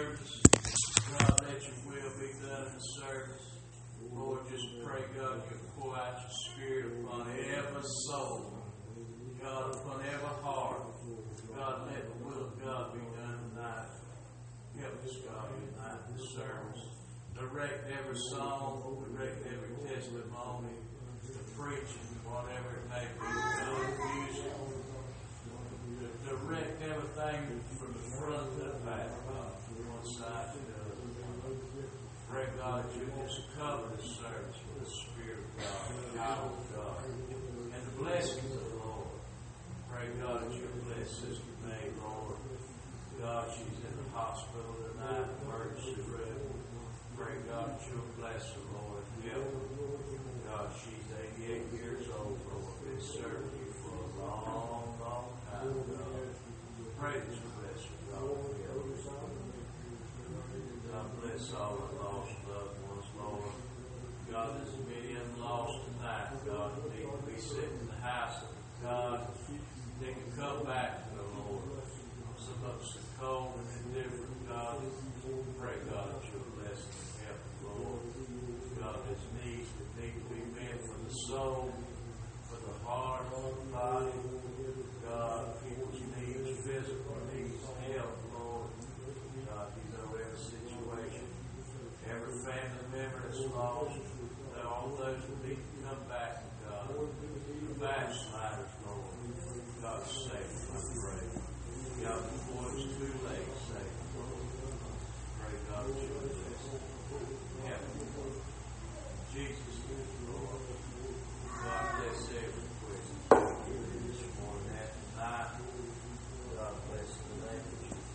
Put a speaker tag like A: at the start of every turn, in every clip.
A: service. God, let your will be done in the service. Lord, just pray, God, you pour out your Spirit upon every soul. God, upon every heart. God, let the will of God be done tonight. Help us, God, unite this service. Direct every song, direct every testimony, the preaching, whatever it may be, God, music. Direct everything from the front to the back, God, from one side to the other. Pray, God, that you just cover the service with the Spirit of God, the power of God, and the blessings of the Lord. Pray, God, that you bless Sister May, Lord. God, she's in the hospital tonight, emergency room. Pray, God, that you'll bless her, Lord, and help her. God, she's 88 years old, Lord. Been serving you for a long, long time, God. Pray that you bless her, God. God bless all the lost loved ones, Lord. God, there's many of them lost tonight, God, that need to be sitting in the house of God. They can come back to the Lord. Some of us are cold and indifferent, God. Pray, God, that you'll bless them and help them, Lord. God, there's needs that need to be met for the soul, for the heart, for the body. God, people's needs, physical needs, help, Lord. God, you know every situation, every family member that's lost, all those who need to come back, God. The backsliders, Lord. God, save them, I pray. God, before it's too late, save them, Lord. Pray, God, that you'll bless them. Help them, Lord. Jesus is Lord. God, bless every question this morning and tonight. God, bless in the name of Jesus.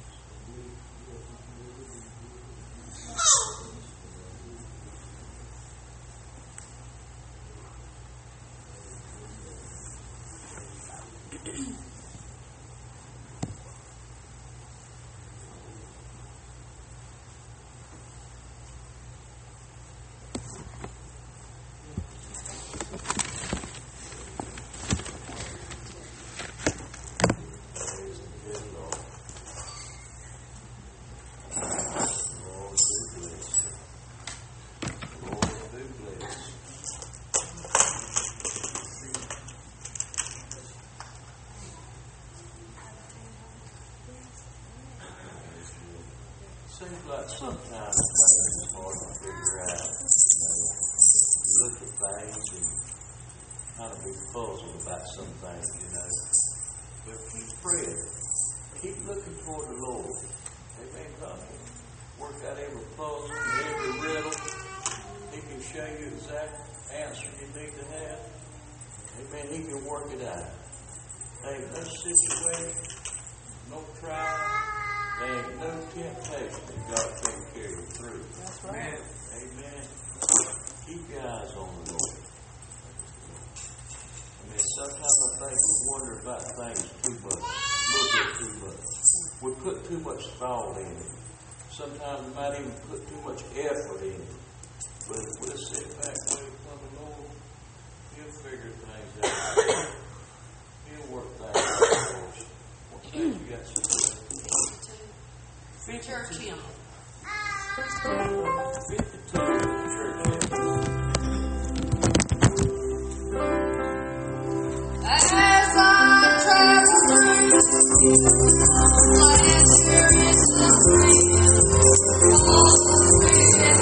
A: Seems like sometimes it's hard to figure out. You look at things and kind of be puzzled about some things, But keep praying. Keep looking toward the Lord. Amen. God can work out every puzzle, every riddle. He can show you the exact answer you need to have. Amen. He can work it out. Ain't no situation, no trial. There ain't no temptation that God can't carry you through.
B: That's right.
A: Amen. Keep your eyes on the Lord. Sometimes I think we wonder about things too much, a little bit too much. We put too much thought in it. Sometimes we might even put too much effort in it. But if we'll sit back and wait upon the Lord, He'll figure things out. He'll work things out for us. What things you got to say?
B: Church hymn.
A: 52 church hymn.
B: As I travel through my experience of freedom, all the freedom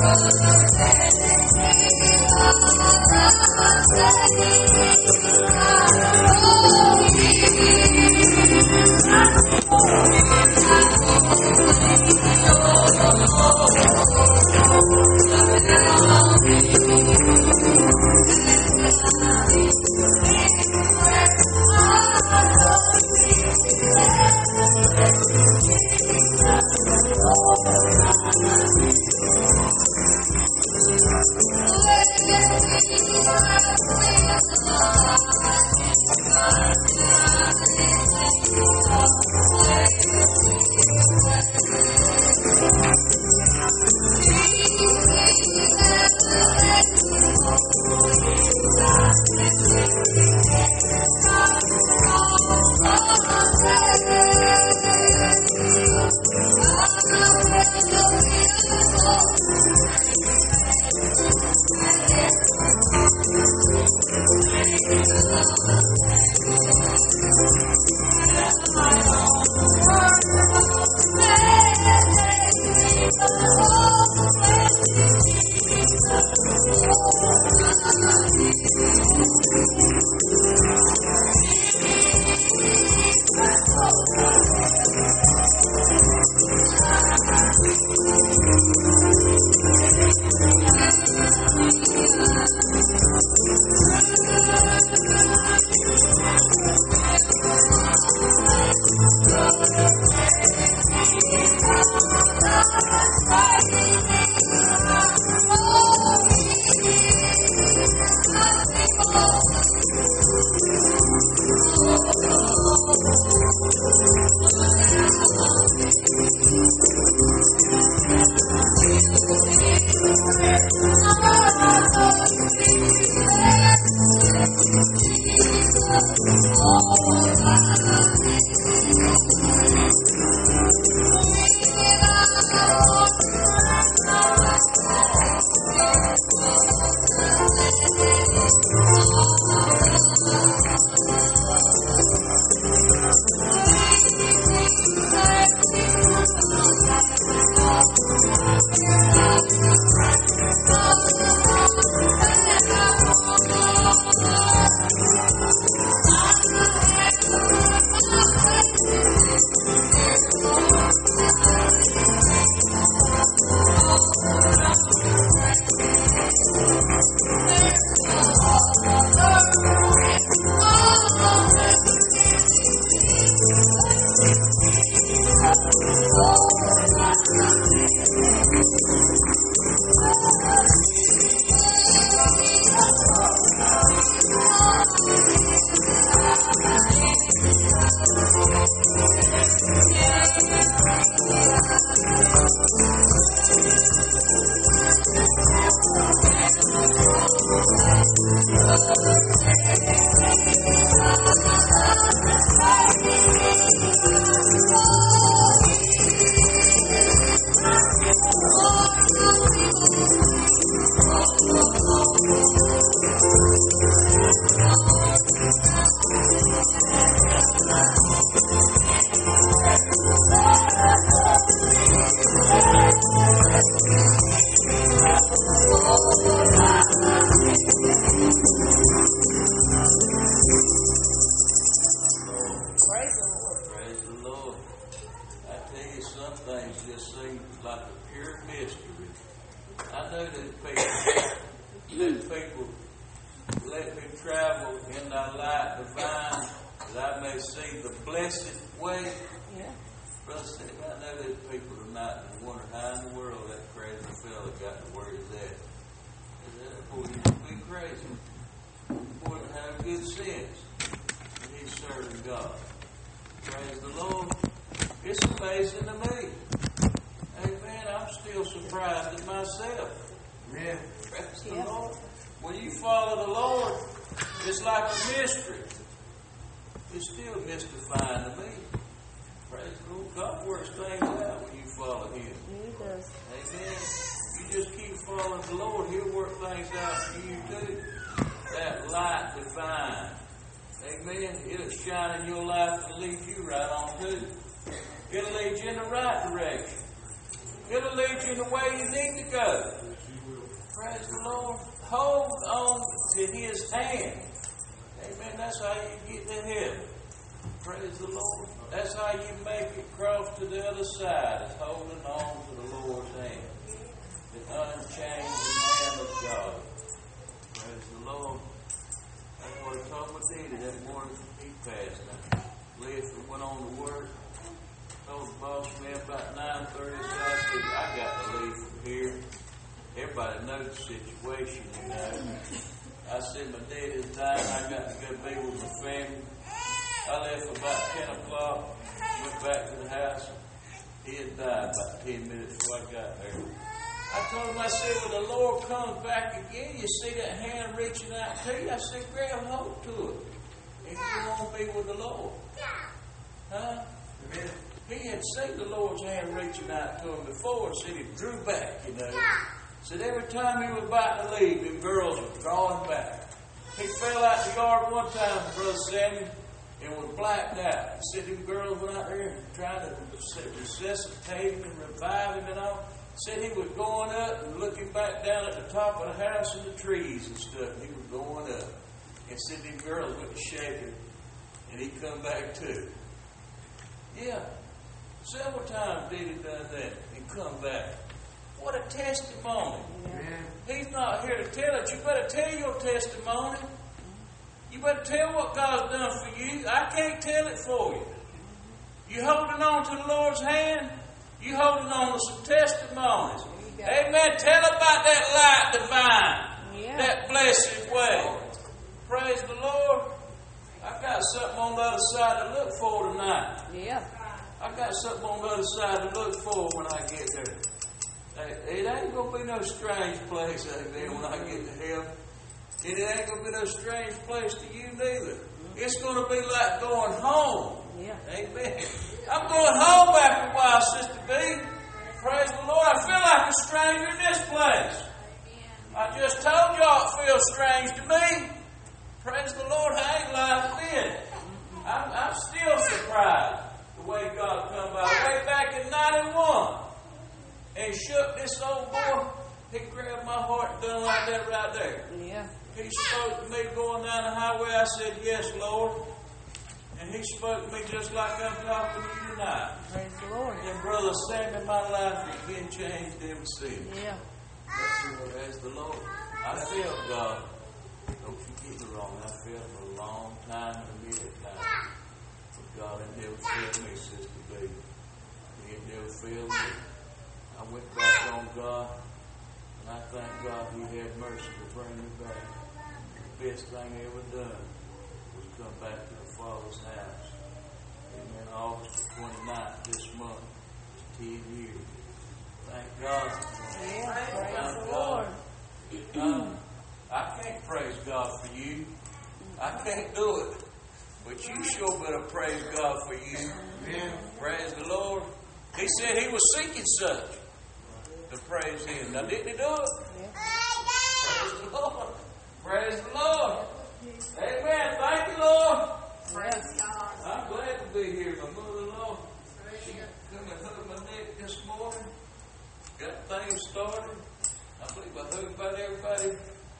A: It'll lead you in the way you need to go. Praise the Lord. Hold on to His hand. Amen. That's how you get to heaven. Praise the Lord. That's how you make it cross to the other side, is holding on to the Lord's hand. The unchanging hand of God. Praise the Lord. That's what I told my daddy that morning he passed. Now, Lisa went on to work. Told the boss man about 9:30, so I said, I got to leave from here. Everybody knows the situation, you know. I said, my daddy's dying, I got to go be with my family. I left about 10 o'clock, went back to the house. He had died about 10 minutes before I got there. I told him, I said, when the Lord comes back again, you see that hand reaching out to you? I said, grab hold to it. If you want to be with the Lord. Huh? Amen. He had seen the Lord's hand reaching out to him before, so he drew back, you know. Said every time he was about to leave, them girls were drawing back. He fell out the yard one time, Brother Samuel, and was blacked out. He said them girls went out there and tried to resuscitate him and revive him and all. Said he was going up and looking back down at the top of the house and the trees and stuff. He was going up. And said them girls went to shake him, and he come back too. Yeah. Several times did he done that and come back. What a testimony. Amen. He's not here to tell it. You better tell your testimony. You better tell what God's done for you. I can't tell it for you. You holding on to the Lord's hand? You holding on to some testimonies. Amen. Tell about that light divine. That blessed way. Praise the Lord. I got something on the other side to look for tonight. Yeah. I got something on the other side to look for when I get there. It ain't going to be no strange place, amen, when I get to heaven. And it ain't going to be no strange place to you neither. It's going to be like going home. Yeah. Amen. I'm going home after a while, Sister B. Praise the Lord. I feel like a stranger in this place. I just told y'all it feels strange to me. Praise the Lord. I ain't lying then. I'm still surprised the way God come by. Way back in 91. And shook this old boy. He grabbed my heart and done like that right there. Yeah. He spoke to me going down the highway. I said, yes, Lord. And he spoke to me just like I'm talking to you tonight.
B: Praise the Lord.
A: And Brother Sam in my life has been changed ever since.
B: Yeah.
A: Praise the Lord. I felt God. Don't you get me wrong. I felt for a long time and a minute time. But God had never failed me, Sister B. He had never failed me. I went back on God, and I thank God He had mercy to bring me back. The best thing I ever done was come back to the Father's house. Amen. August 29th this month. It's 10 years. Thank God.
B: Yeah, praise the Lord.
A: I can't praise God for you. I can't do it. But you sure better praise God for you. Amen. Praise the Lord. He said He was seeking such to praise Him. Now, didn't He do it? Yeah. Praise the Lord. Praise the Lord. Amen. Thank you, Lord.
B: Praise God.
A: I'm glad to be here. My mother-in-law, she come and hugged my neck this morning. Got things started. I believe I hugged about everybody.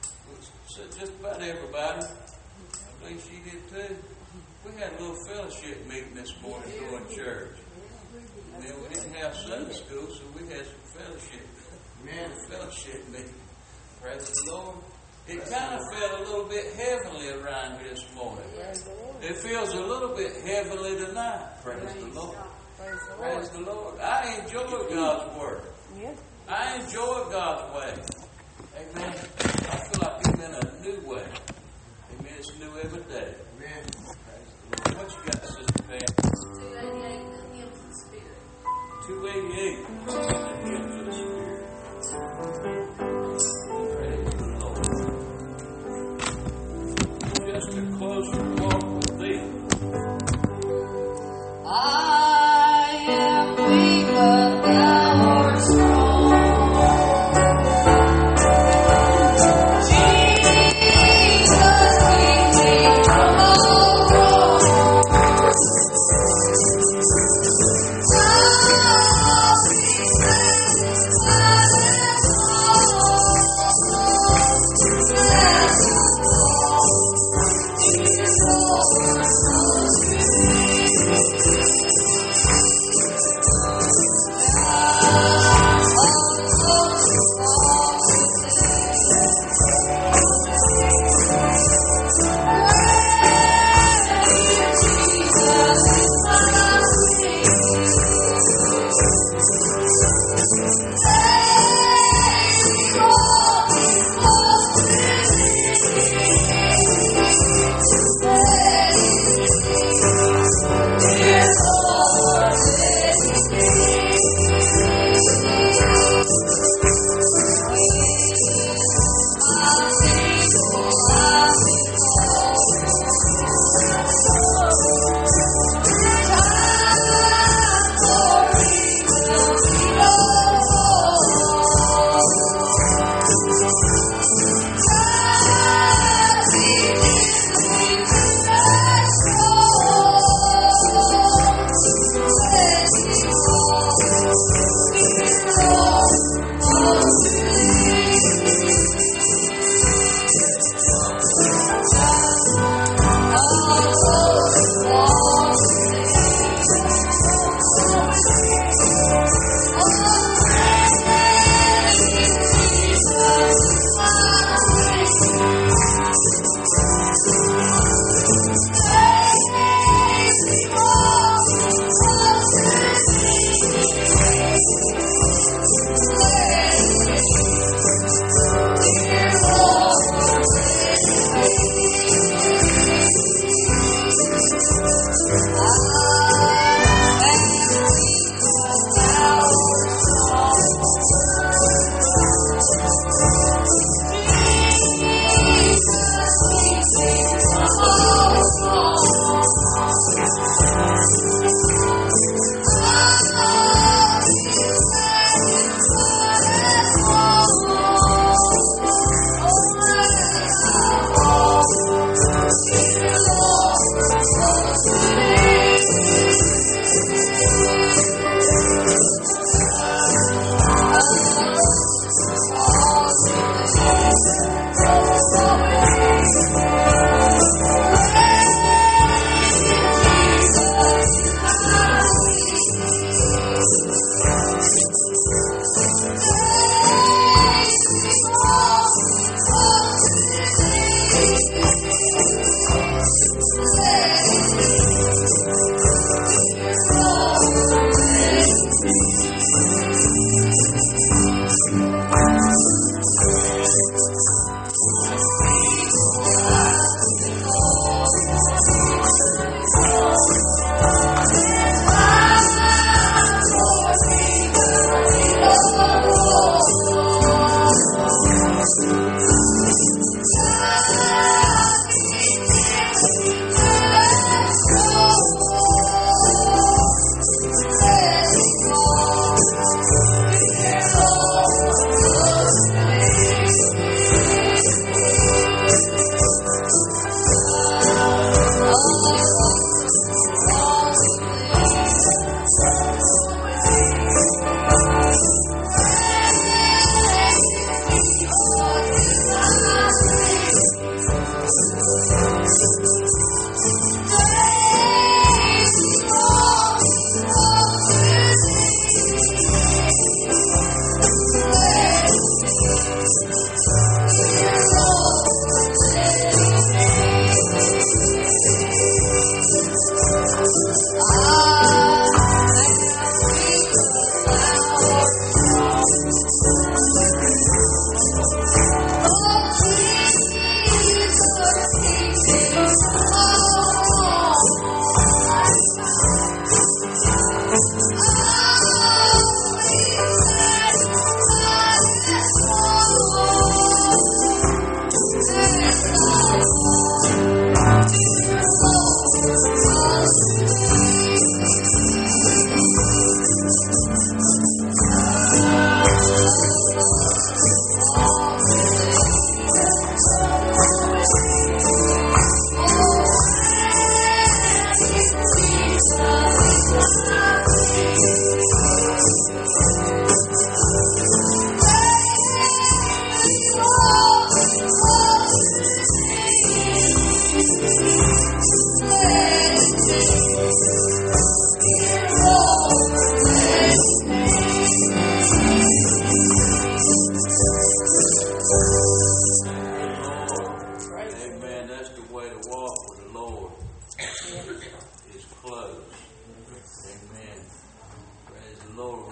A: Just about everybody. I believe she did too. We had a little fellowship meeting this morning during church. And then we didn't have Sunday school, so we had some fellowship. Man, fellowship meeting. Praise the Lord. It kind of felt a little bit heavenly around here this morning. It feels a little bit heavenly tonight. Praise the Lord. Praise the Lord. I enjoy God's Word. I enjoy God's way. Amen. I feel like I'm in a new way. Amen. It's new every day. Amen. Praise the Lord. What you got, Sister Pam?
B: 288, the hymns of the Spirit.
A: 288, the hymns of the Spirit. Praise the Lord. Just a closer walk with Thee.
B: I am weak, but Thou art strong.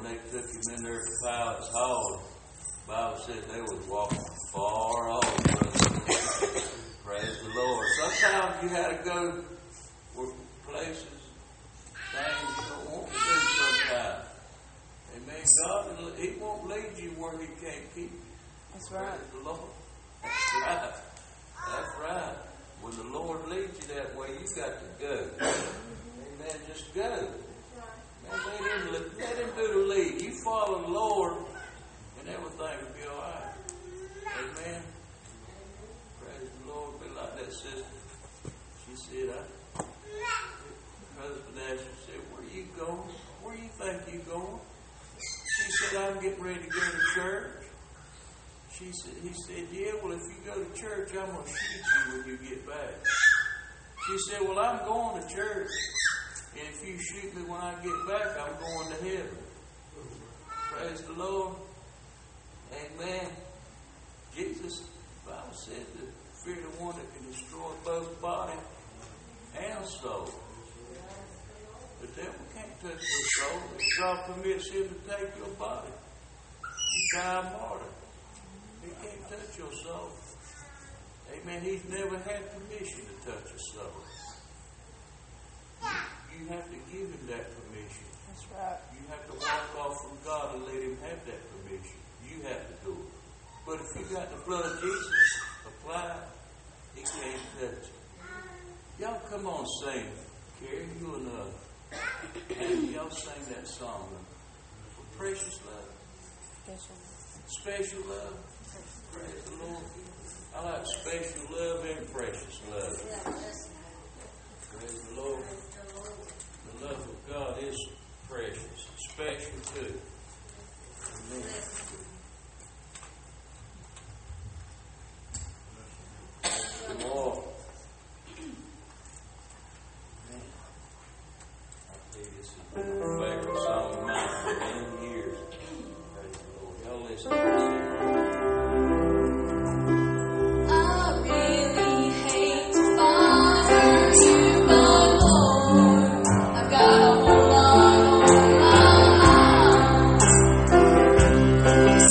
A: they took him in there to Pilate's hall, the Bible said they was walking far off. Praise the Lord. Sometimes you had to go where places, things you don't want to do sometimes. Amen. God, He won't lead you where He can't keep you.
B: That's right.
A: Praise the Lord. That's right. That's right. When the Lord leads you that way, you got to go. Amen. Just go. Man, let Him do the lead. You follow the Lord, and everything will be all right. Amen. Praise the Lord. Be like that sister. She said, her husband asked her, said, where are you going? Where do you think you going? She said, I'm getting ready to go to church. He said, yeah, well, if you go to church, I'm going to shoot you when you get back. She said, well, I'm going to church. And if you shoot me when I get back, I'm going to heaven. Praise the Lord. Amen. Jesus, the Bible said, to fear the one that can destroy both body and soul. The devil can't touch your soul. If God permits him to take your body, you die a martyr. He can't touch your soul. Amen. He's never had permission to touch your soul. You have to give him that permission.
B: That's right.
A: You have to walk off from God and let him have that permission. You have to do it. But if you got the blood of Jesus applied, he can't touch it. Y'all come on, sing. Carrie, you and and y'all sing that song. Precious love. Special love. Praise the Lord. I like special love and precious love. Praise the Lord. The love of God is precious, special too. Amen. Lord. Man, I tell you, this has been my favorite song of mine for many years. Praise the Lord. Y'all listen to this.
B: I really hate to bother you, but Lord, I've got a whole lot on my mind.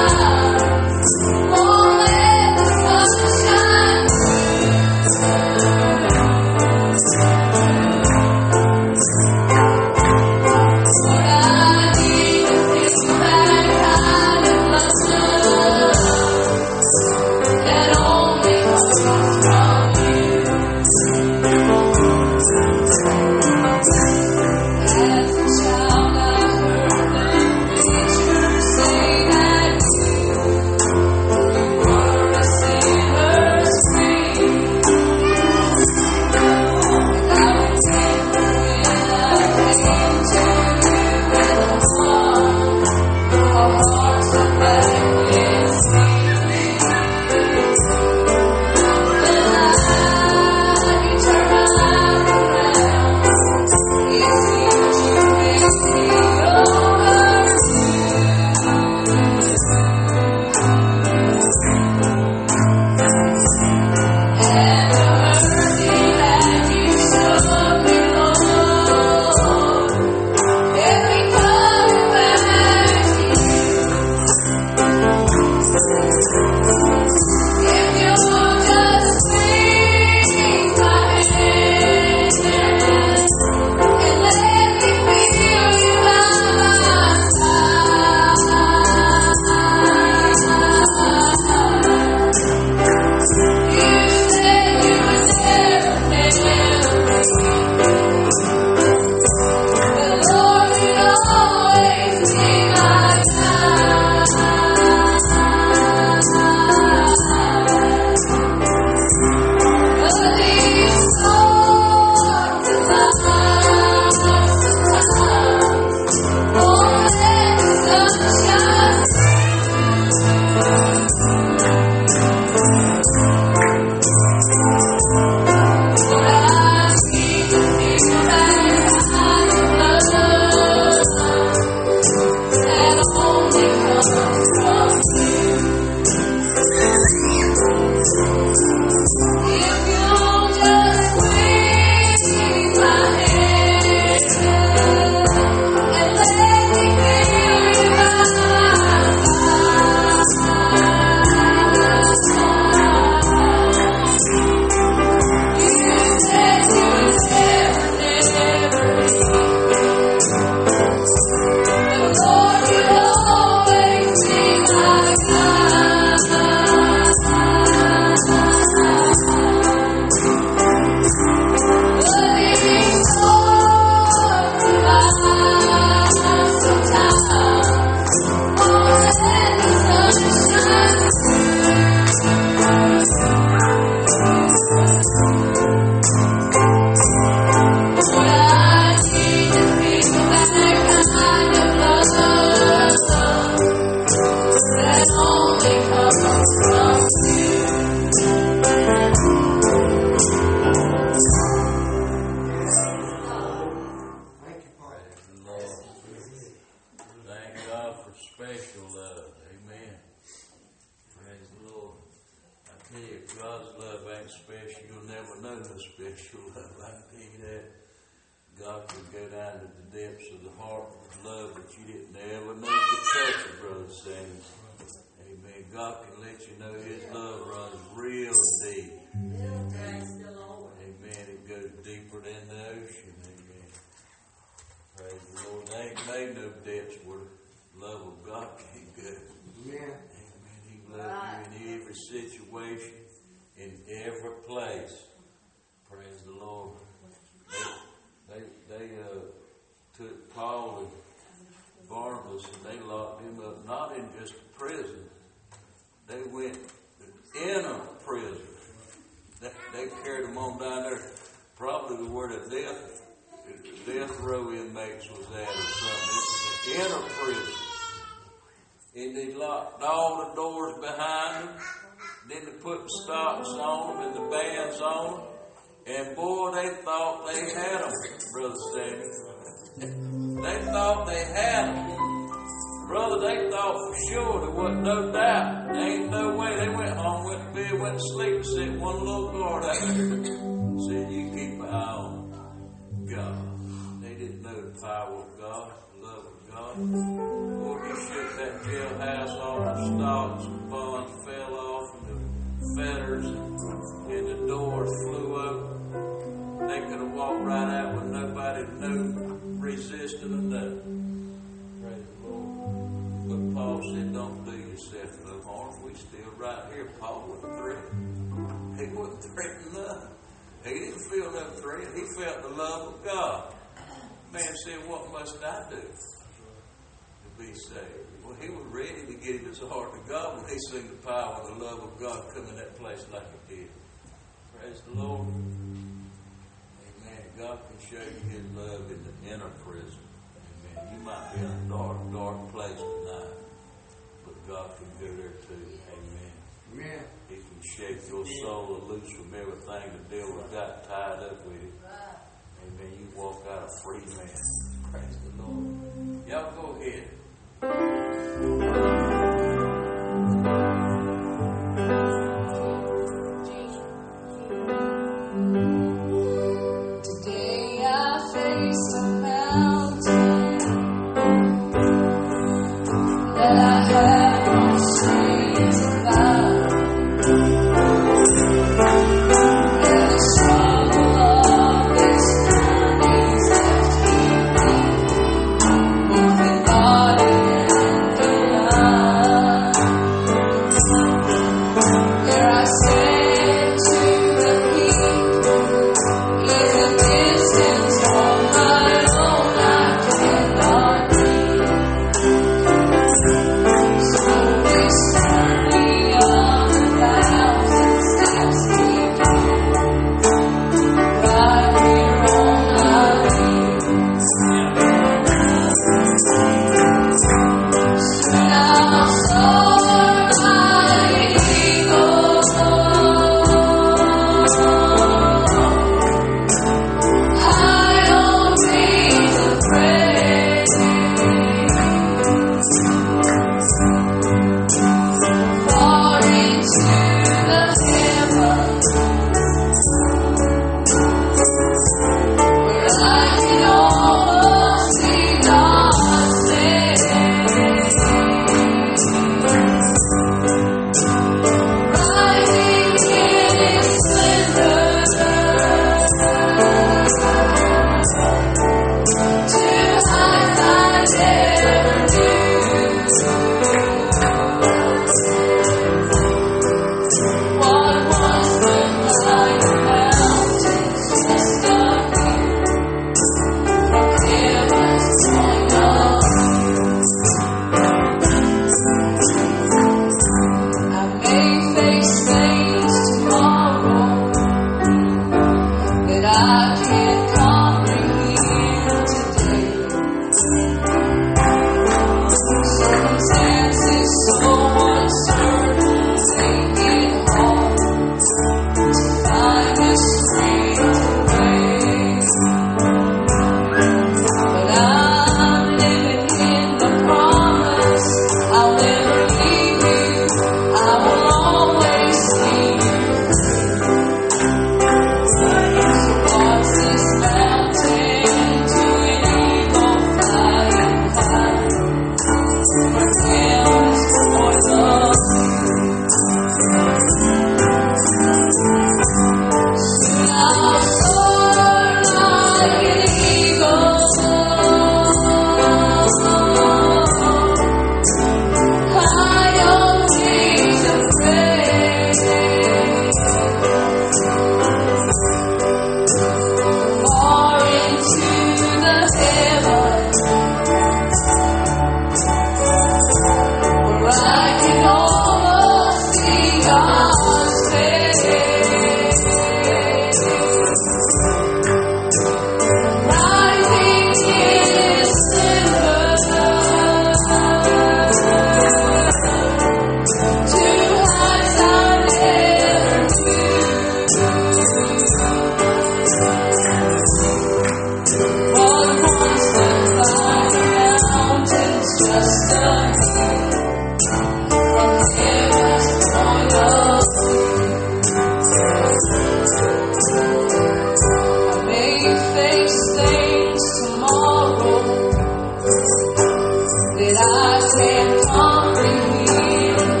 B: can't comprehend.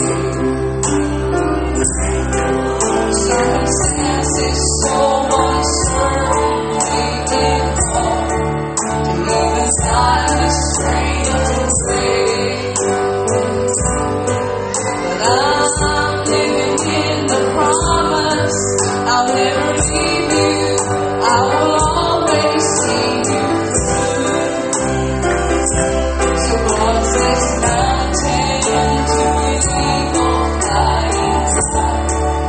B: Circumstances so uncertain, waiting to even sign the strangest way. But I'm living in the promise, I'll never leave you, I will always see you through. So cause this mountain to believe on flying sky.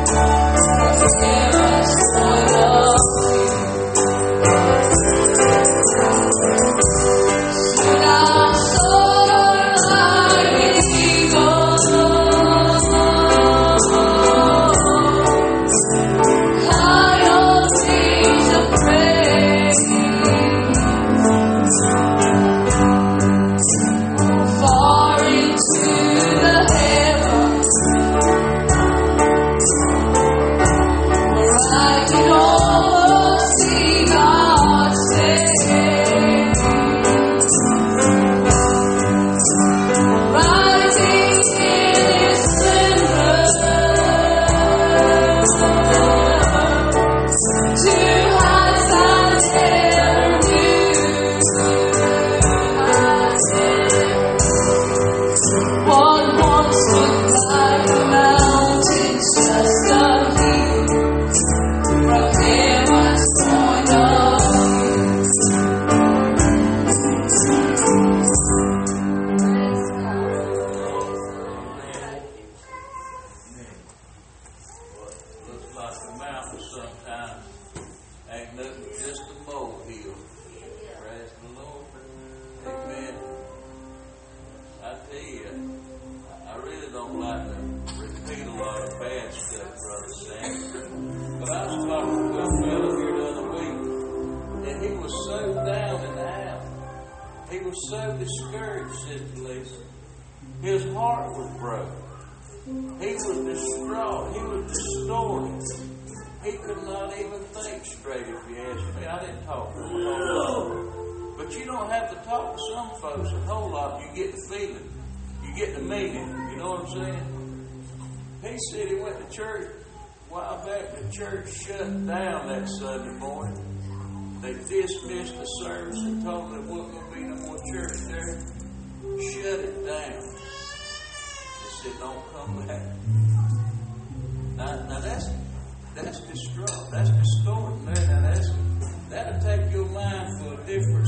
A: So discouraged, Sister Lisa. His heart was broken. He was distraught. He was distorted. He could not even think straight, if you ask me. I didn't talk to him a whole lot. But you don't have to talk to some folks a whole lot. You get the feeling. You get the meaning. You know what I'm saying? He said he went to church a while back. The church shut down that Sunday morning. They dismissed the service and told them there wasn't going to be no more church there. Shut it down. They said, don't come back. Now that's distraught. That's distorting there. Now that'll take your mind for a different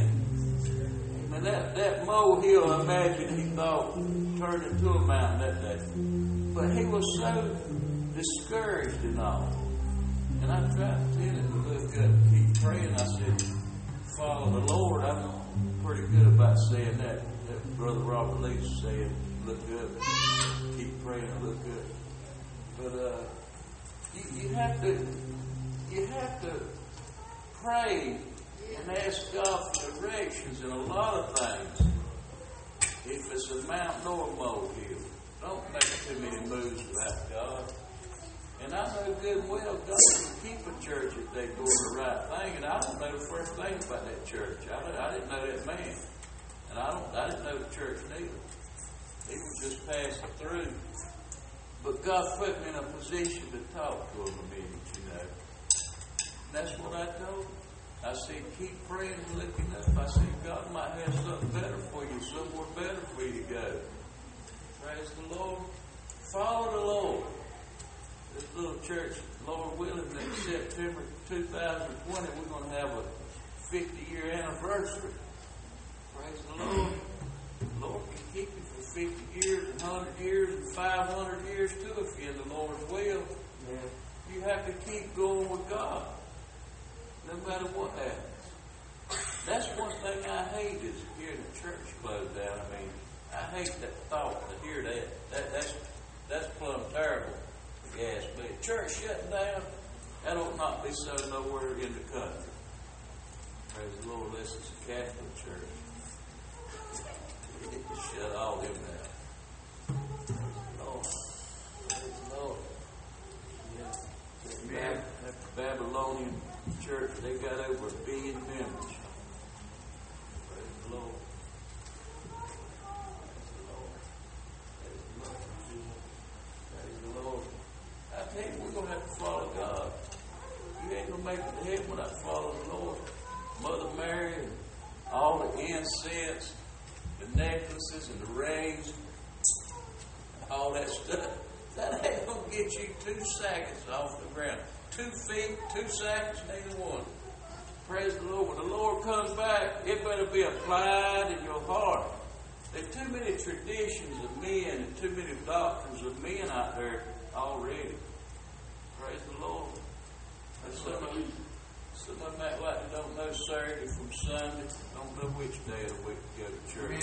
A: spin. Now that molehill, I imagine he thought, turned into a mountain that day. But he was so discouraged and all. And I tried to tell him to look up and keep praying. I said, follow the Lord. I'm pretty good about saying that. That Brother Robert Lee said, look up, keep praying and look up. But you have to pray and ask God for directions in a lot of things. If it's a mountain or a molehill, don't make too many moves without God. And I know good and well God can keep a church if they're doing the right thing. And I don't know the first thing about that church. I didn't know that man. And I didn't know the church neither. He was just passing through. But God put me in a position to talk to him a minute, you know. And that's what I told him. I said, keep praying and looking up. I said, God might have something better for you, somewhere better for you to go. Praise the Lord. Follow the Lord. This little church, Lord willing, next September 2020, we're going to have a 50-year anniversary. Praise the Lord. The Lord can keep you for 50 years, and 100 years, and 500 years too, if you're in the Lord's will. Yeah. You have to keep going with God, no matter what happens. That's one thing I hate is hearing the church close down. I mean, I hate that thought to hear that. That's plumb terrible. Yes, but church shutting down, that ought not be so nowhere in the country. Praise the Lord, this is a Catholic church. You need to shut all them down. Lord, praise the Lord. Yeah. That Babylonian church, they got over 1 billion members. Praise the Lord. make it to heaven without following the Lord. Mother Mary and all the incense, the necklaces and the rings, and all that stuff. That ain't going to get you 2 seconds off the ground. 2 feet, 2 seconds, neither one. Praise the Lord. When the Lord comes back, it better be applied in your heart. There's too many traditions of men and too many doctrines of men out there already. Praise the Lord. Some of them act like they don't know Saturday from Sunday, don't know which day of the week to go to church.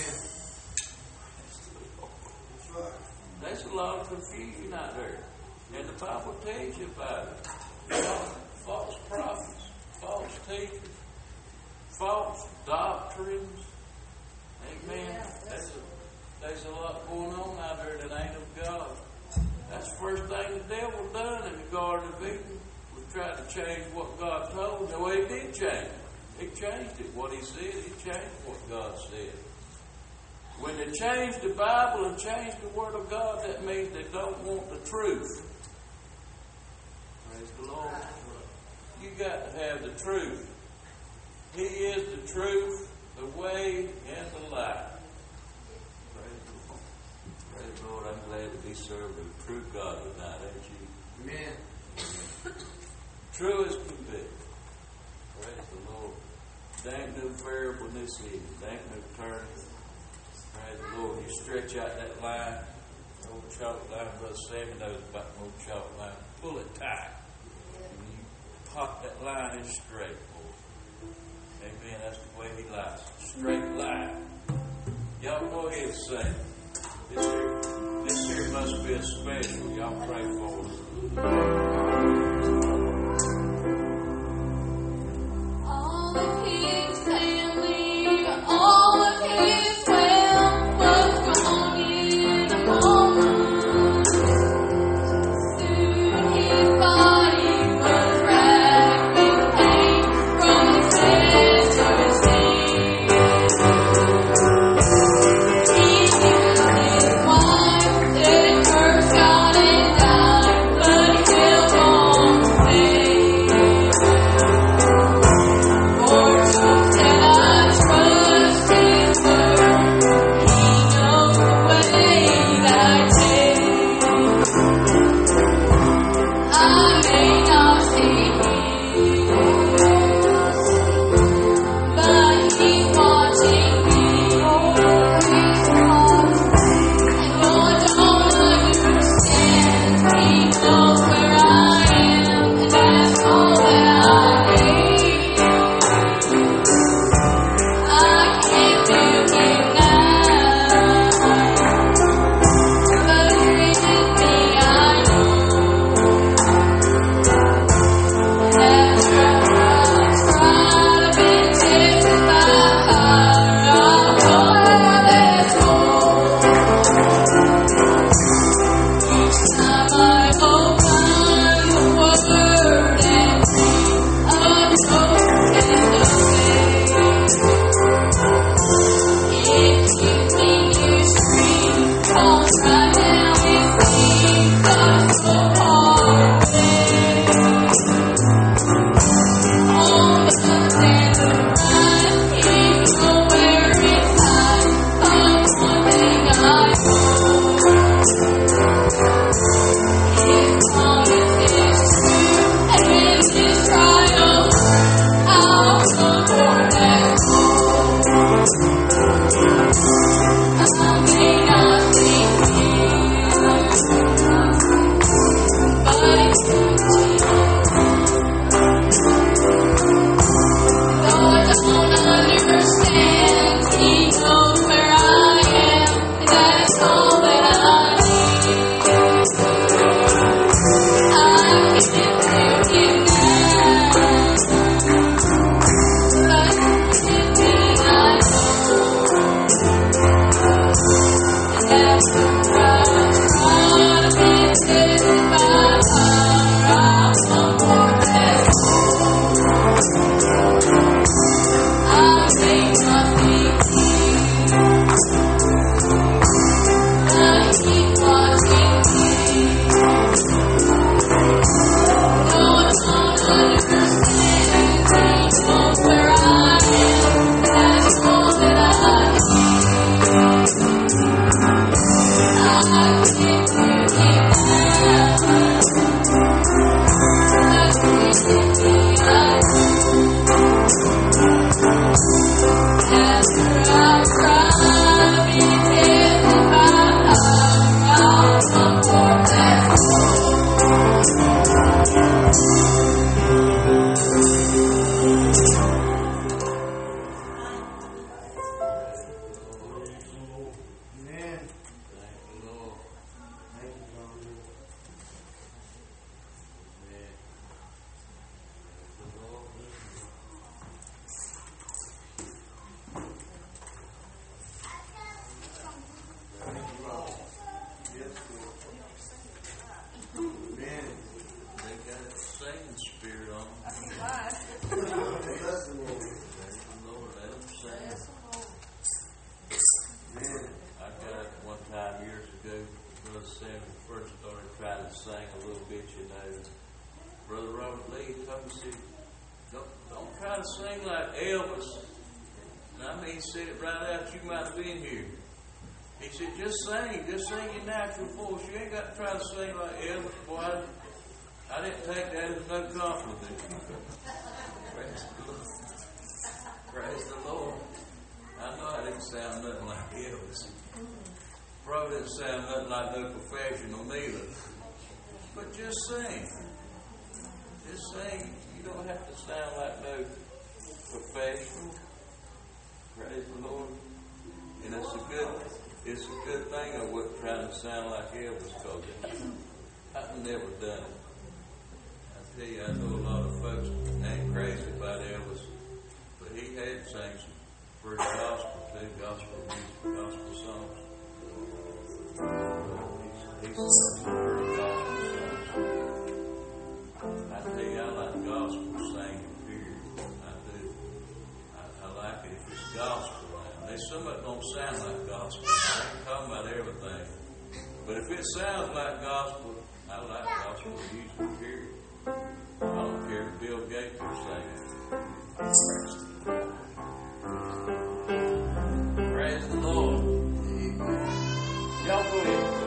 A: That's right. There's a lot of confusion out there. And the Bible tells you about it. You know, false prophets, false teachers, false doctrines. Amen. There's a lot going on out there that ain't of God. That's the first thing the devil done in the Garden of Eden, was try to change what God told him. Well, he did change it. He changed it. What he said, he changed what God said. When they change the Bible and change the Word of God, that means they don't want the truth. Praise the Lord. You got to have the truth. He is the truth, the way, and the life. Praise the Lord. Praise the Lord. I'm glad to be served with a true God tonight, ain't you? Amen. True as can be. Praise the Lord. There ain't no variable in this evening. There ain't no turning. Praise the Lord. You stretch out that line, the old chalk line, Brother Sammy knows about the old chalk line. Pull it tight. And you pop that line in straight, boy. Amen. That's the way he likes it. Straight line. Y'all go ahead and sing. This here must be a special. Y'all pray for us.
B: All of his family, all of his wealth was gone in a moment. Soon his body was racked with pain from his head to his feet. He knew his wife had cursed God and died, but he held on to faith. For truth and I trust His word. He knows the way that I take. I may not see Him, but He's watching me. And Lord, don't understand. He knows where I am, and that's all that I need. I can't feel Him now, but with me I know. After I've tried and tested my heart, I know there's more. Each time I open the Word and read of hope and of faith, it gives me new strength. Comes right now with me, God's so far away. On the left and the right, He knows where it's hiding. But one thing I know, His promise is true, and His trial, I'll come for that goal. I may not see Him, but He's watching. Though I don't understand, He knows where I am, and that's all that I need. I can't feel Him now, but with me I know. And after I've tried and tested my heart, I'll come for that goal. I may not be Him, but He's watching me. Though I don't understand.
A: Samuel first started trying to sing a little bit, you know, Brother Robert Lee told me, he said, don't try to sing like Elvis. And I mean, he said it right out, you might have been here. He said, just sing your natural voice. You ain't got to try to sing like Elvis, boy. I didn't take that as no compliment. Praise the Lord. I know I didn't sound nothing like Elvis. Probably didn't sound nothing like no professional neither. But just sing. Just sing. You don't have to sound like no professional. Praise the Lord. And it's a good thing I wasn't trying to sound like Elvis, because I've never done it. I tell you, I know a lot of folks ain't crazy about Elvis, but he had sang some pretty gospel too, gospel music, gospel songs. He's some pretty gospel songs. I tell you, I like gospel singing, period. I do. I like it if it's gospel. Some of it don't sound like gospel. I ain't talking about everything. But if it sounds like gospel, I like gospel music, period. I don't care if Bill Gates is singing. Praise the Lord. Y'all go ahead.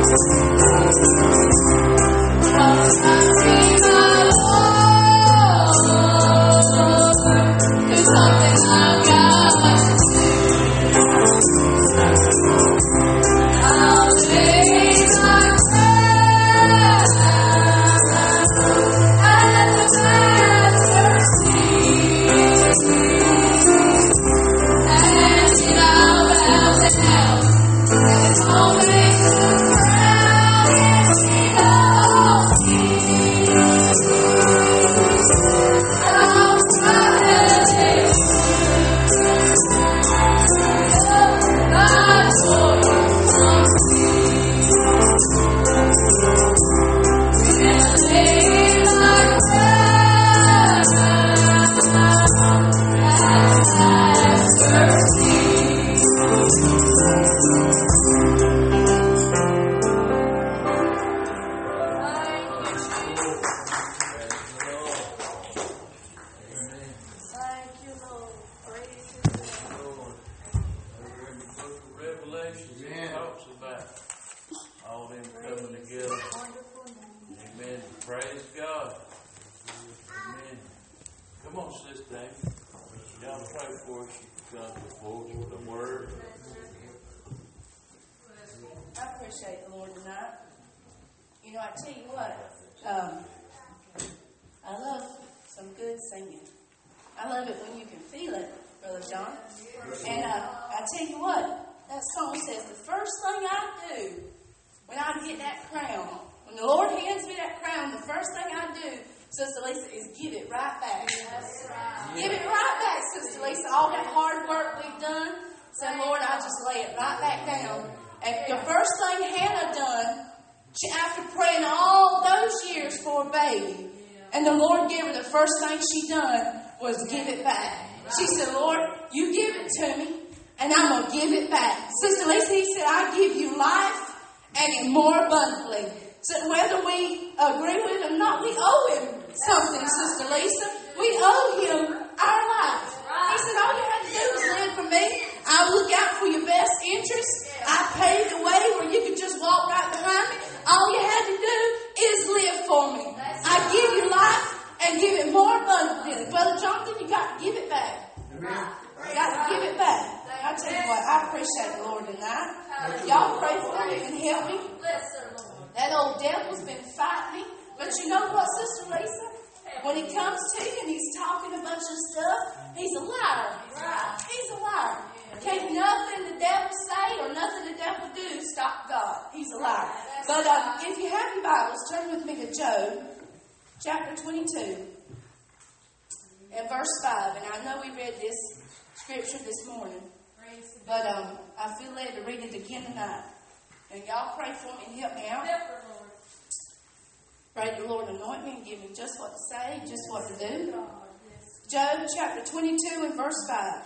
C: Job chapter 22 and verse 5.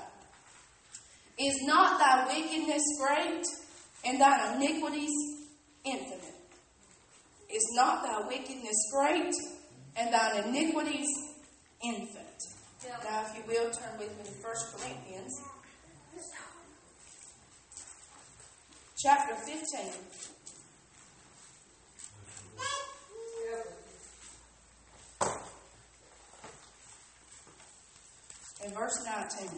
C: Is not thy wickedness great, and thine iniquities infinite? Is not thy wickedness great, and thine iniquities infinite? Now, if you will, turn with me to 1 Corinthians chapter 15. And verse 19.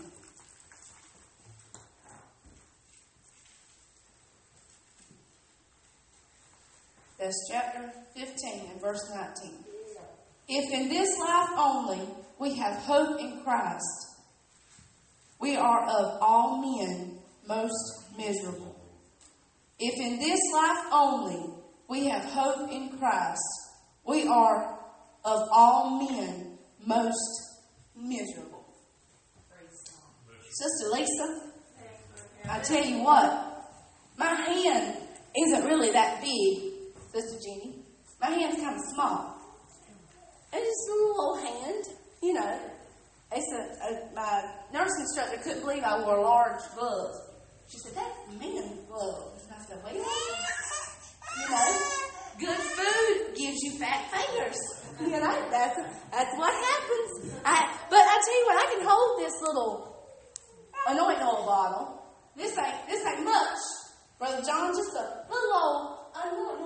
C: That's chapter 15 and verse 19. If in this life only we have hope in Christ, we are of all men most miserable. If in this life only we have hope in Christ, we are of all men most miserable. Sister Lisa, I tell you what, my hand isn't really that big, Sister Jenny. My hand's kind of small. It's just a little hand, you know. My nurse instructor couldn't believe I wore large gloves. She said, that's men's gloves. And I said, wait a minute. You know, good food gives you fat fingers. You know, that's what happens. But I tell you what, I can hold this little anointing oil bottle. This ain't much. Brother John, just a little old anointing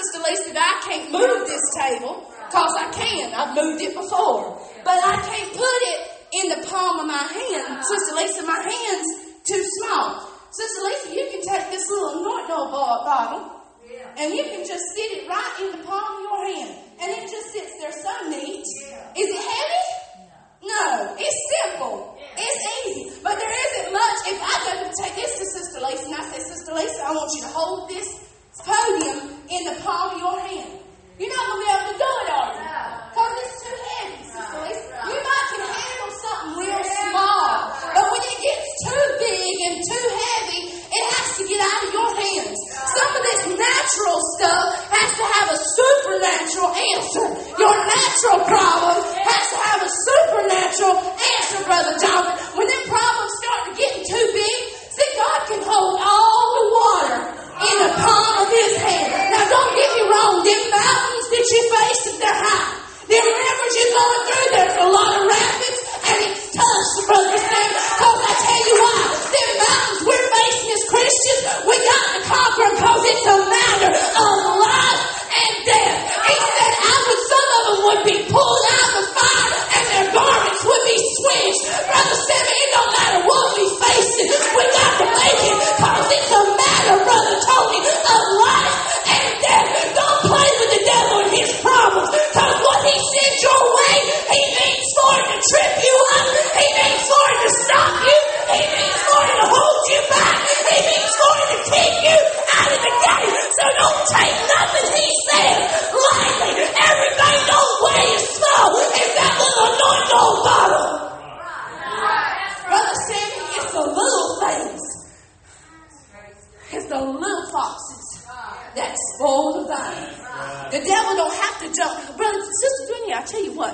C: Sister Lisa, that I can't move this table, because I can. I've moved it before. But I can't put it in the palm of my hand. Sister Lisa, my hand's too small. Sister Lisa, you can take this little anointing oil bottle, and you can just sit it right in the palm of your hand. And it just sits there so neat. Is it heavy? No. It's simple. It's easy. But there isn't much. If I go to take this to Sister Lisa, and I say, Sister Lisa, I want you to hold this podium in the palm of your hand. You're not going to be able to do it, are you? Because it's too heavy, Sister Lisa. You might can handle something real small. But when it gets too big and too heavy, it has to get out of your hands. Some of this natural stuff has to have a supernatural answer. Your natural problem has to have a supernatural answer, Brother John. When them problems start getting too big, see, God can hold all the water in the palm of His hand. Now, don't get me wrong. Them mountains that you face, if they're high, them rivers you're going through, there's a lot of rapids, and it's tough, Brother Sam. Because I tell you why, them mountains we're facing as Christians, we got to conquer them because it's a matter of life and death. He said, some of them would be pulled out of the fire, and their garments would be singed. Brother Sam, it don't matter what we facing, we got to make it because it's a matter, Brother Tony, of life and death. Don't play with the devil and his problems, because what he sends your way, he means for it to trip you up, he means for it to stop you, he means for it to hold you back, he means for it to keep you out of the game. So don't take nothing he says lightly. Everybody knows where you small is that little anointing oil bottle. Brother Sammy, it's the little things. It's the little foxes that spoil the vine. The devil don't have to jump. Brother, Sister Dunya, I tell you what.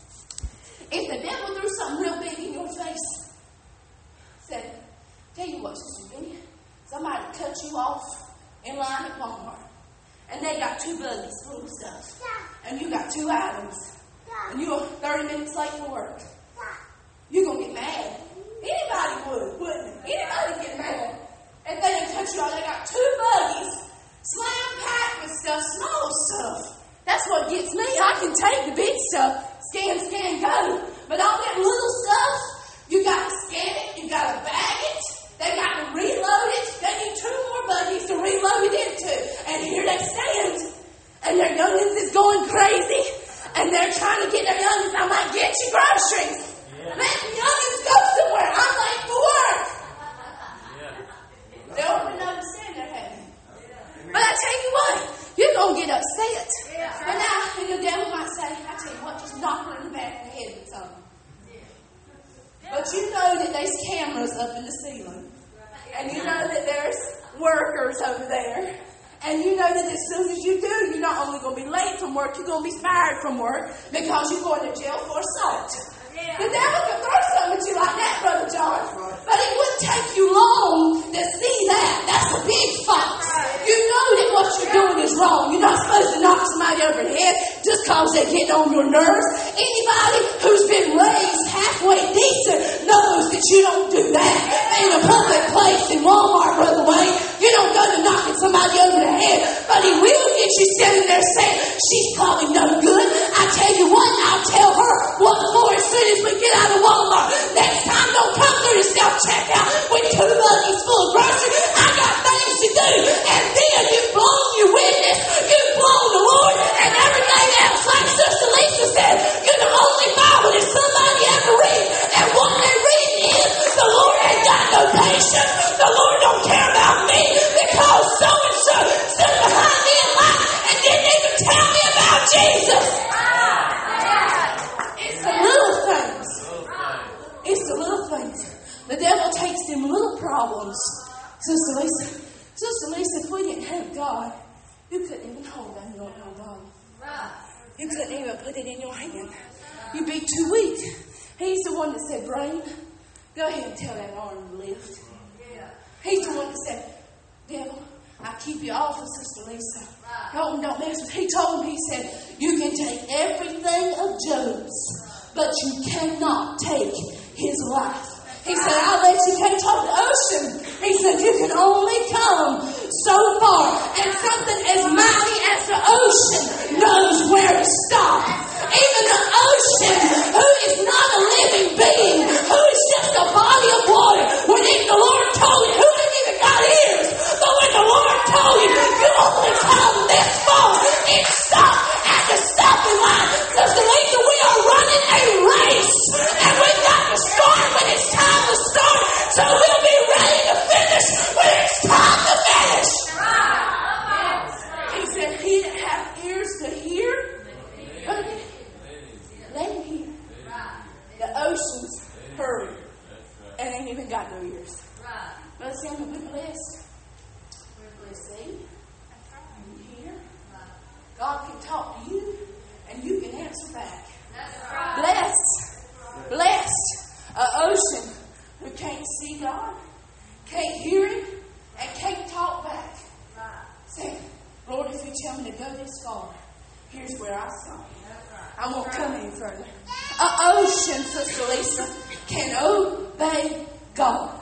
C: If the devil threw something real big in your face, said, tell you what, Sister Dunya, somebody cut you off in line at Walmart, and they got 2 buggies full of stuff, and you got 2 items, and you're 30 minutes late for work. You're going to get mad. Anybody would, wouldn't it? Anybody get mad if they didn't cut you off. They got 2 buggies, slam-packed with stuff, small stuff. That's what gets me. I can take the big stuff, scan, go. But all that little stuff, you got to scan it, you got to bag it, they got to reload it. They need 2 more buggies to reload it into. And here they stand. And their youngins is going crazy. And they're trying to get their youngins. I'm like, get your groceries. Let the youngins go somewhere. I'm late for work. They don't even understand they're happy. But I tell you what, you're going to get upset. And now, and the devil might say, I tell you what, just knock her in the back of the head with something. But you know that there's cameras up in the ceiling. And you know that there's workers over there. And you know that as soon as you do, you're not only going to be late from work, you're going to be fired from work because you're going to jail for assault. The devil can throw something at you like that, Brother John. But it wouldn't take you long to see that. That's a big fox. You know that what you're doing is wrong. You're not supposed to knock somebody over the head just because they're getting on your nerves. Anybody who's been raised halfway decent knows that you don't do that in a public place in Walmart, Brother Wayne. You don't go to knocking somebody over the head. But he will get you sitting there saying, she's probably no good. I tell you what, I'll tell her what for as soon as we get out of Walmart. Next time, don't come through the self-checkout with 2 buggies full of groceries. I got things to do. And then you've blown your witness, you've blown the Lord, and everything else. Like Sister Lisa said, you're the only Bible that somebody ever read. And what they read is, the Lord ain't got no patience. The Lord don't care about me because so-and-so stood behind me in line and didn't even tell me about Jesus. It's the little things. It's the little things. The devil takes them little problems. Sister Lisa, if we didn't have God, you couldn't even hold that anointing bottle. You couldn't even put it in your hand. You'd be too weak. He's the one that said, Brain, go ahead and tell that arm to lift. He's the one that said, Devil, I keep you off of Sister Lisa. Don't mess with it. He told him, he said, you can take everything of Job's, but you cannot take his life. He said, I'll let you can't talk the ocean. He said, you can only come so far. And something as mighty as the ocean knows where to stop. Even the ocean, who is not a living being, who is just a body of water, when the Lord told you, who ain't even got ears, but when the Lord told you, you only come this far, it stopped at the stopping line. Because Lisa, we are running a race, and we've got to start when it's time to start, so we'll be ready to finish when it's time to finish. He said, he that hath ears to hear, let him hear. The oceans hurry and ain't even got no ears. Brother Samuel, we're blessed. We're blessed. See? You hear? God can talk to you and you can answer back. Blessed. Blessed. An ocean who can't see God, can't hear Him, and can't talk back. Say, Lord, if you tell me to go this far, here's where I stop. I won't come any further. An ocean, Sister Lisa, can obey God.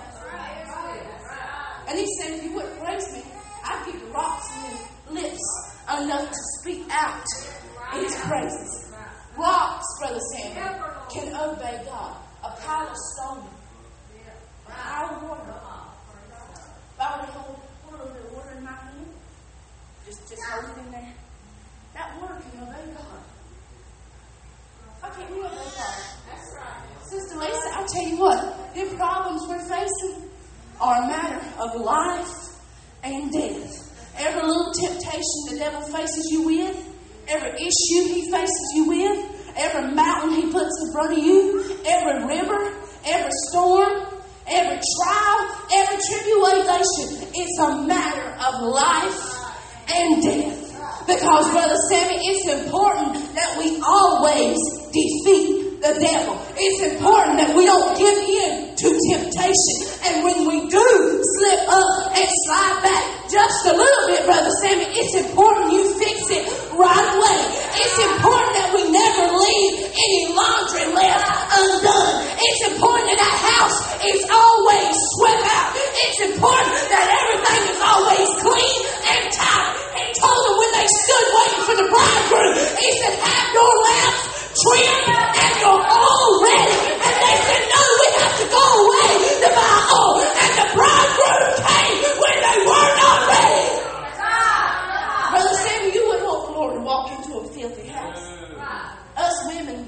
C: And he said, if you wouldn't praise me, I'd give the rocks and lips enough to speak out in His praises. Rocks, Brother Samuel, can obey God. A pile of stone, a pile of water. If I were to hold a little bit of water in my hand, just hold it in there. That water can obey God. How can you obey God? That's right. Sister Lisa, I'll tell you what, the problems we're facing are a matter of life and death. Every little temptation the devil faces you with, every issue he faces you with, every mountain he puts in front of you, every river, every storm, every trial, every tribulation, it's a matter of life and death. Because, Brother Sammy, it's important that we always defeat the devil. It's important that we don't give in to temptation. And when we do slip up and slide back just a little bit, Brother Sammy, it's important you fix it right away. It's important that we never leave any laundry left undone. It's important that that house is always swept out. It's important that everything is always clean and tidy. He told them when they stood waiting for the bridegroom, he said, have your lamps trimmed and your oil ready. And they said, no, we have to go away to buy oil. And the bridegroom came when they were not ready. Brother Samuel, you wouldn't want the Lord to walk into a filthy house. Us women,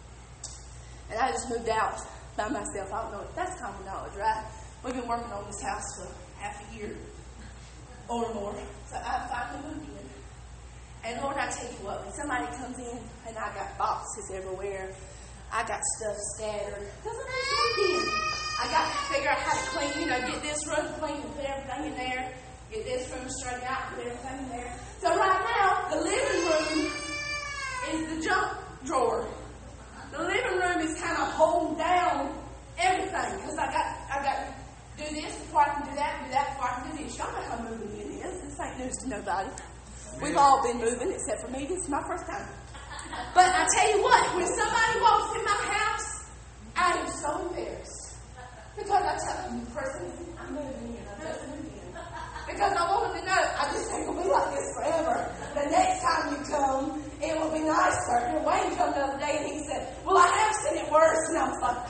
C: and I just moved out by myself. I don't know. That's common knowledge, right? We've been working on this house for half a year or more. So I finally moved in. And Lord, I tell you what, when somebody comes in and I got boxes everywhere, I got stuff scattered. Because I just moved in. I got to figure out how to clean, get this room clean and put everything in there. Get this room straightened out and put everything in there. So right now, the living room is the junk drawer. The living room is kind of holding down everything. Because I got to do this before I can do that before I can do this. Y'all know how moving in is. This ain't news to nobody. We've all been moving, except for me. This is my first time. But I tell you what, when somebody walks in my house, I am so embarrassed. Because I tell them, person, I'm moving in. I'm just moving in. Because I want them to know, I just ain't going to be like this forever. The next time you come, it will be nicer. And Wayne came the other day and he said, well, I have seen it worse. And I was like,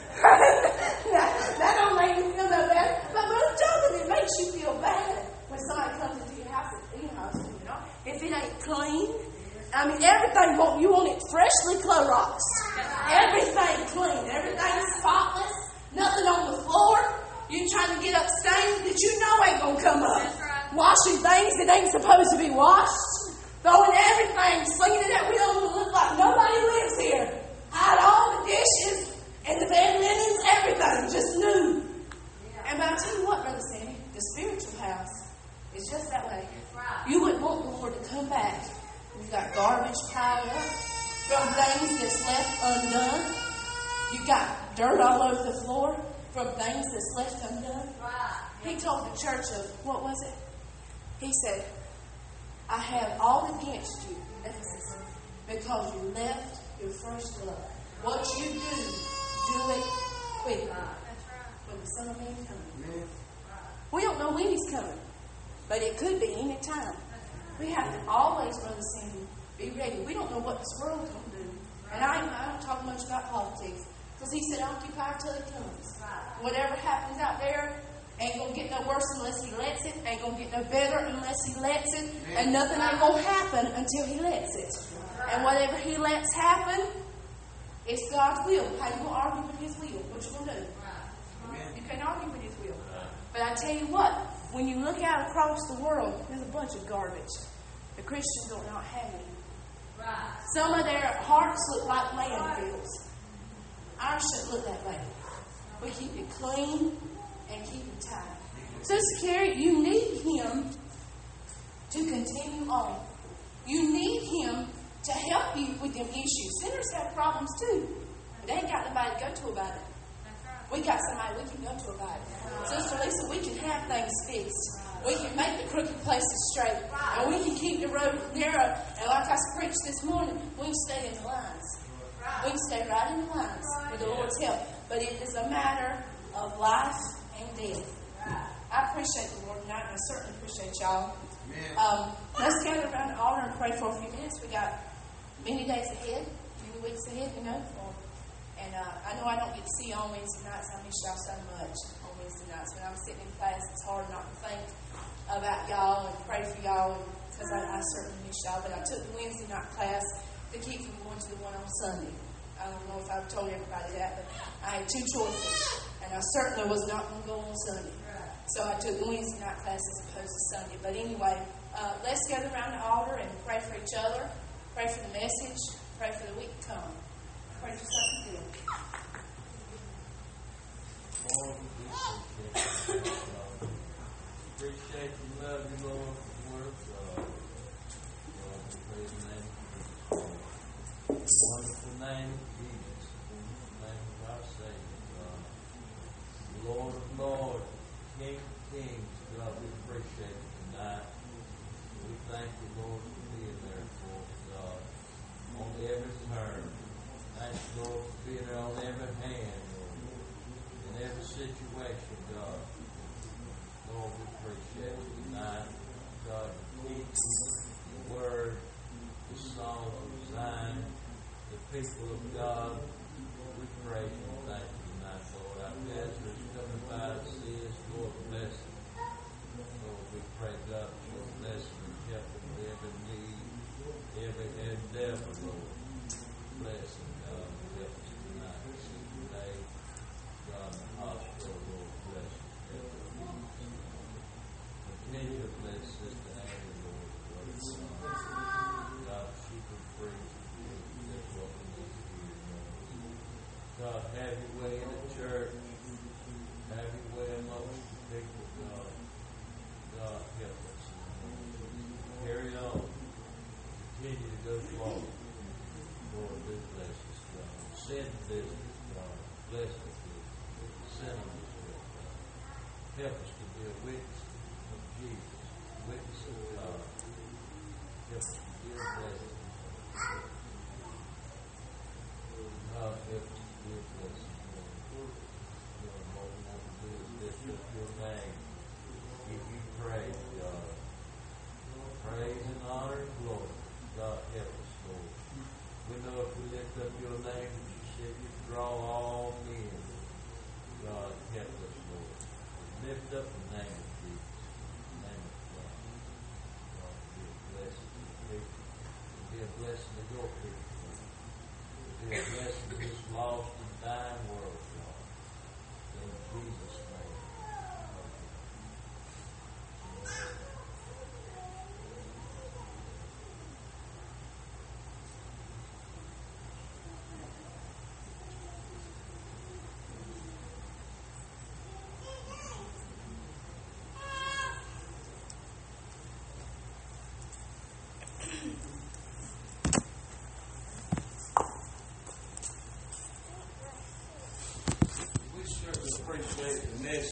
C: that don't make me feel no better. But Brother Jonathan, it makes you feel bad when somebody comes into your house. If it ain't clean, everything, you want it freshly Clorox. Everything clean, everything spotless, nothing on the floor. You trying to get up stains that you know ain't going to come up. Washing things that ain't supposed to be washed. Throwing everything, slinging it up. We don't look like nobody lives here. Hide all the dishes and the bed linens, everything, just new. And but I tell you what, Brother Sandy, the spiritual house is just that way. You wouldn't want the Lord to come back. You've got garbage piled up from things that's left undone. You got dirt all over the floor from things that's left undone. He told the church of, what was it? He said, I have all against you, Ephesus, because you left your first love. What you do it quickly. the Son of Man coming. We don't know when He's coming, but it could be any time. We have to always, Brother Sandy, be ready. We don't know what this world's going to do. And I don't talk much about politics, because He said, occupy till He comes. Whatever happens out there ain't going to get no worse unless He lets it. Ain't going to get no better unless He lets it. And nothing ain't going to happen until He lets it. And whatever He lets happen, it's God's will. How you going to argue with His will? What you going to do? You can't argue with His will. But I tell you what, when you look out across the world, there's a bunch of garbage. The Christians don't not have any. Some of their hearts look like landfills. Ours shouldn't look that way. We keep it clean and keep it tight. Sister Carrie, you need Him to continue on. You need Him to help you with them issues. Sinners have problems too. They ain't got nobody to go to about it. We got somebody we can go to about it. Sister Lisa, we can have things fixed. We can make the crooked places straight. And we can keep the road narrow. And like I preached this morning, we can stay in the lines. We can stay right in the lines with the Lord's help. But it is a matter of life and death. I appreciate the Lord tonight, and I certainly appreciate y'all. Let's gather around the altar and pray for a few minutes. We got many days ahead, many weeks ahead, And I know I don't get to see you on Wednesday nights. I miss y'all so much on Wednesday nights. When I'm sitting in class, it's hard not to think about y'all and pray for y'all, because I certainly miss y'all. But I took the Wednesday night class to keep from going to the one on Sunday. I don't know if I've told everybody that, but I had two choices, and I certainly was not going to go on Sunday. So I took the Wednesday night class as opposed to Sunday. But anyway, let's gather around the altar and pray for each other, pray for the message, pray for the week to come. Pray for something good.
A: Lord, we appreciate you, love you, Lord, for the word of God. Lord, we praise the name of Jesus. Wonderful name of Jesus. Wonderful name of our Savior, God. Lord of Lords, King of Kings, God, we appreciate you tonight. We thank you, Lord, for being there for us, God, on every turn. Thank you, Lord, for being there on every hand, Lord, in every situation, God. Lord, we appreciate you tonight. God, the teaching, the word, the song of Zion, the people of God. We praise you and thank you tonight, Lord. Our pastor is coming by to see us. Lord, bless him. Lord, we pray, God, that you'll bless him and help him with every need, every endeavor, Lord. Bless him, God. Help us tonight. Today, God, in the hospital, Lord, bless him. Help him. Continue to bless Sister Annie, Lord. God, she can preach. That's what we need to hear, Lord. God, have your way in the church. Have your way amongst the people, God. God, help us. Carry on. Continue to go forward. Lord, do bless us, God. Send business, God. Bless the business. Send them this way, God. Help us to be a witness of Jesus, witness of God. Help us to be a blessing. God, help us to be a blessing, Lord. Lord, what we want to do is lift up your name. Give you praise, God. Praise and honor and glory. God, help us, Lord. We know if we lift up your name, that you said you draw all men. God, help us, Lord. Lift up the name of Jesus, the name of God. God, be a blessing to the people. Be a blessing to your people, Lord. Be a blessing to this lost and dying world, God. In Jesus' name.